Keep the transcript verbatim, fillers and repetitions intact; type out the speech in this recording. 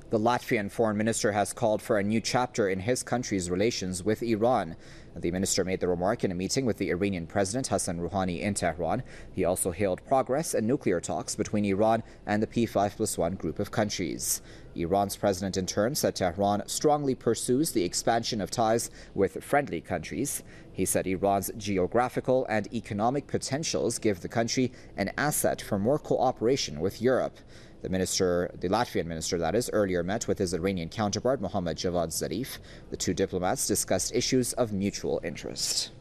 The Latvian foreign minister has called for a new chapter in his country's relations with Iran. The minister made the remark in a meeting with the Iranian President Hassan Rouhani in Tehran. He also hailed progress in nuclear talks between Iran and the P five plus one group of countries. Iran's president in turn said Tehran strongly pursues the expansion of ties with friendly countries. He said Iran's geographical and economic potentials give the country an asset for more cooperation with Europe. The minister, the Latvian minister that is, earlier met with his Iranian counterpart Mohammad Javad Zarif. The two diplomats discussed issues of mutual interest.